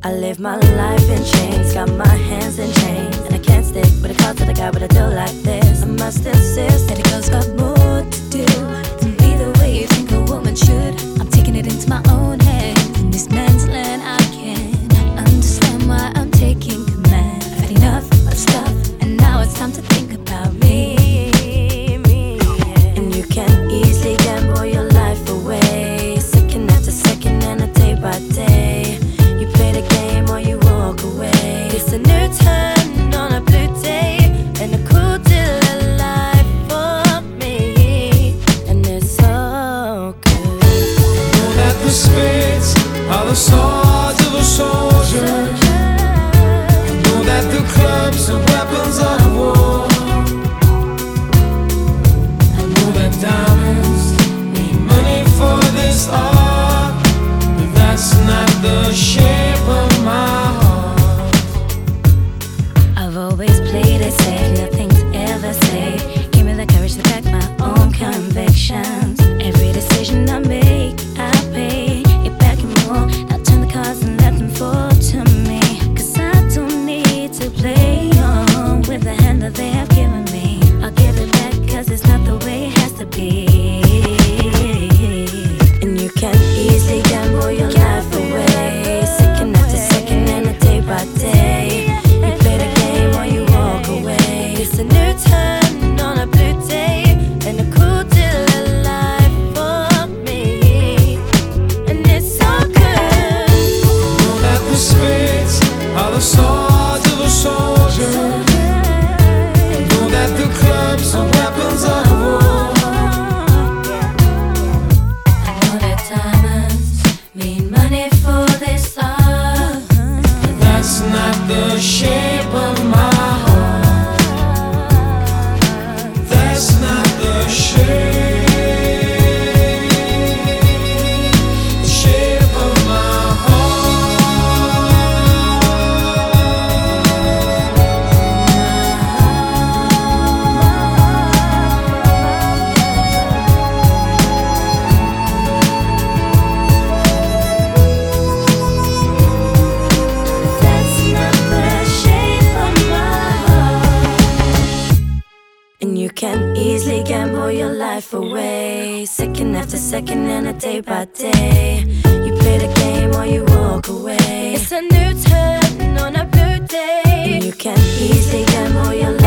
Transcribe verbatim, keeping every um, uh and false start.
I live my life in chains, got my hands in chains, and I can't stick with a call to the guy, but I do like this. I must insist that a girl's got more to do than be the way you think a woman should. I'm taking it into my own hands. In this man's land, I can't understand why I'm taking command. I've had enough of stuff, and now it's time to think about me. me yeah. And you can easily gamble your life away, second after second and a day by day. You play the game or you walk away. It's a new turn on a blue day, and a cool deal of life for me, and it's so good. I know that the spades are the swords of a soldier. I know that the clubs are weapons of war. I know that diamonds need money for this art, but that's not the shape of my heart. I've always played it safe, nothing's ever safe. Give me the courage to back my own convictions. Every decision I make, I pay it back and more. Now turn the cards and let them fall to me, cause I don't need to play on with the hand that they have given me. I'll give it back cause it's not the way it has to be. And you can easily gamble your life away, second after second and a day by day. You play the game or you walk away. It's a new turn on a blue day, and a cool deal of life for me, and it's so good. I know that the spades are the swords of a soldier. I know that the clubs are weapons of war. I know that diamonds mean money for this art, But that's not the shape of my heart. That's not the shape, the shape of my heart. that's not the shape of my heart. And you can easily gamble your life away, second after second and a day by day. You play the game or you walk away. It's a new turn on a blue day, and you can easily gamble your life